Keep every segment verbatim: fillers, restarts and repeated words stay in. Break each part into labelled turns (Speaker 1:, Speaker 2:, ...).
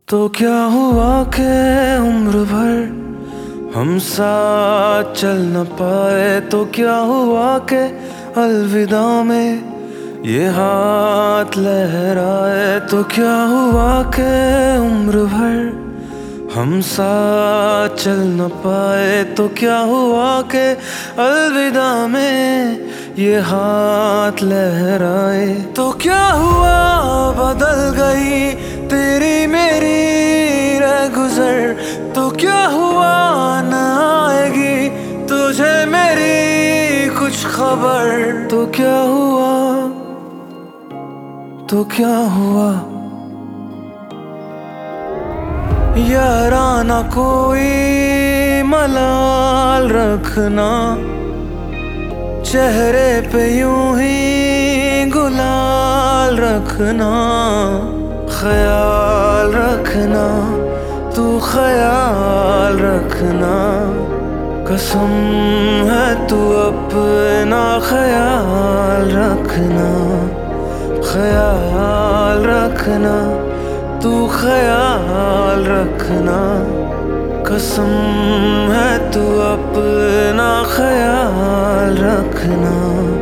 Speaker 1: तो क्या हुआ कि उम्र भर हम साथ चल न पाए। तो क्या हुआ कि अलविदा में ये हाथ लहराए। तो क्या हुआ कि उम्र भर हम साथ चल न पाए। तो क्या हुआ कि अलविदा में ये हाथ लहराए। तो क्या हुआ बदल गई तेरी मेरी रह गुजर। तो क्या हुआ न आएगी तुझे मेरी कुछ खबर। तो क्या हुआ तो क्या हुआ याराना कोई मलाल रखना। चेहरे पे यूं ही गुलाल रखना। ख्याल रखना तू ख्याल रखना। कसम है तू अपना ख्याल रखना। ख्याल रखना तू ख्याल रखना। कसम है तू अपना ख्याल रखना।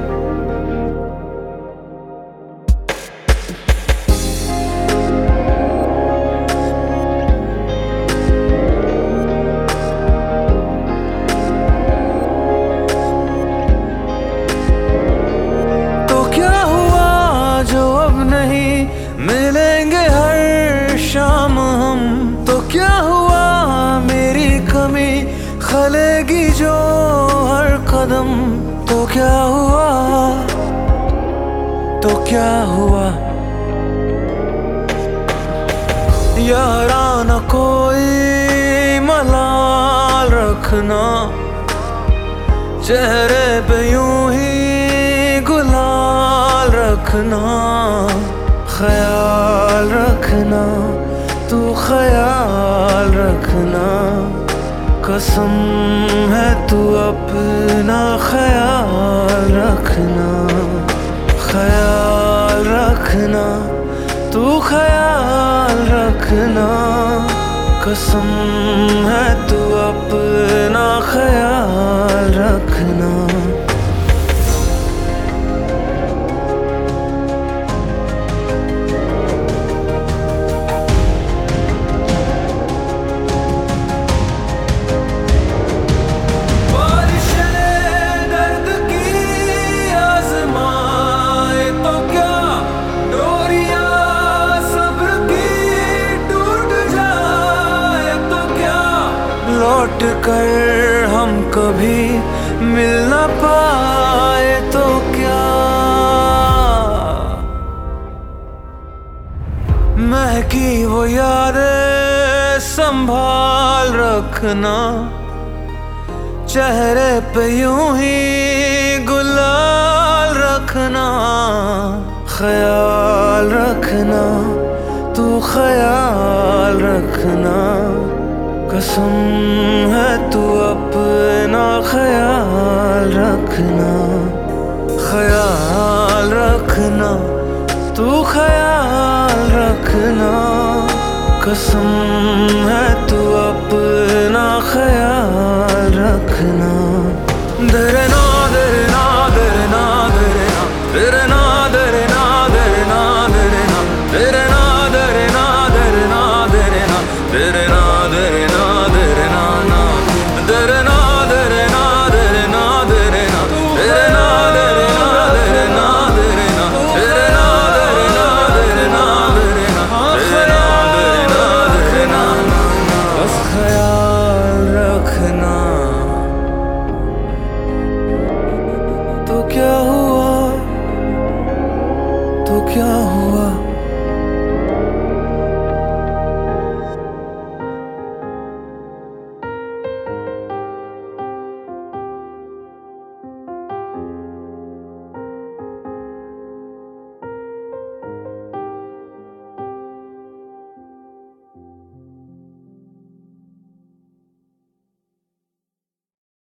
Speaker 1: मिलेंगे हर शाम हम। तो क्या हुआ मेरी कमी खलेगी जो हर कदम। तो क्या हुआ तो क्या हुआ याराना कोई मलाल रखना। चेहरे पे यूं ही गुलाल रखना। ख्याल रखना तू ख्याल रखना। कसम है तू अपना ख्याल रखना। ख्याल रखना तू ख्याल रखना। कसम है तू अपना ख्याल रखना। लौट कर हम कभी मिल न पाए तो क्या। महकी वो यादें संभाल रखना। चेहरे पे यूं ही गुलाल रखना। ख्याल रखना तू ख्याल रखना। कसम है तू अपना ख्याल रखना। ख्याल रखना तू ख्याल रखना। कसम है तू अपना ख्याल रखना। दरना दरना दरना दरना दरना दरना दरना दरना दरना दरना दरना दरना दरना दरना